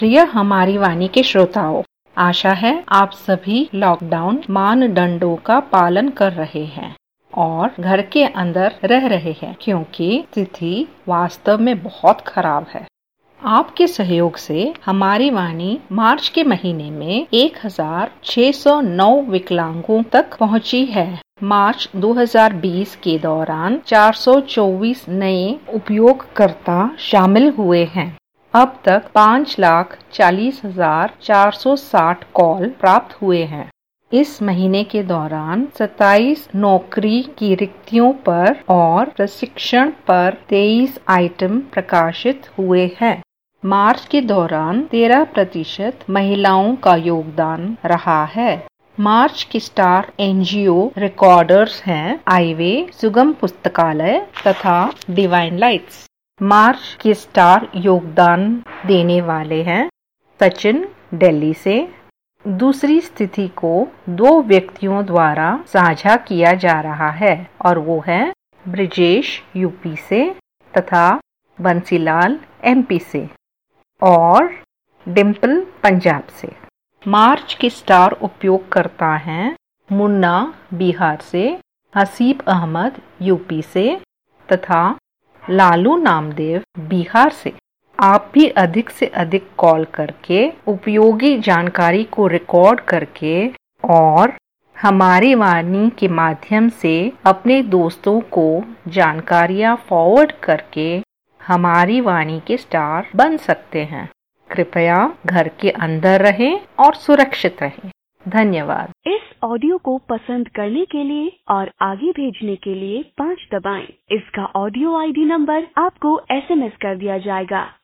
प्रिय हमारी वाणी के श्रोताओं, आशा है आप सभी लॉकडाउन मानदंडों का पालन कर रहे हैं और घर के अंदर रह रहे हैं, क्योंकि स्थिति वास्तव में बहुत खराब है। आपके सहयोग से हमारी वाणी मार्च के महीने में 1609 विकलांगों तक पहुंची है। मार्च 2020 के दौरान 424 नए उपयोगकर्ता शामिल हुए हैं। अब तक 5,40,460 कॉल प्राप्त हुए हैं। इस महीने के दौरान 27 नौकरी की रिक्तियों पर और प्रशिक्षण पर 23 आइटम प्रकाशित हुए हैं। मार्च के दौरान 13% महिलाओं का योगदान रहा है। मार्च के स्टार एनजीओ रिकॉर्डर्स हैं आईवे, सुगम पुस्तकालय तथा डिवाइन लाइट्स। मार्च के स्टार योगदान देने वाले हैं सचिन दिल्ली से। दूसरी स्थिति को 2 व्यक्तियों द्वारा साझा किया जा रहा है और वो है ब्रिजेश यूपी से तथा बंसीलाल एमपी से और डिम्पल पंजाब से। मार्च के स्टार उपयोगकर्ता हैं मुन्ना बिहार से, हसीब अहमद यूपी से तथा लालू नामदेव बिहार से। आप भी अधिक से अधिक कॉल करके उपयोगी जानकारी को रिकॉर्ड करके और हमारी वाणी के माध्यम से अपने दोस्तों को जानकारियाँ फॉरवर्ड करके हमारी वाणी के स्टार बन सकते हैं। कृपया घर के अंदर रहें और सुरक्षित रहें। धन्यवाद। इस ऑडियो को पसंद करने के लिए और आगे भेजने के लिए 5 दबाएं। इसका ऑडियो आईडी नंबर आपको SMS कर दिया जाएगा।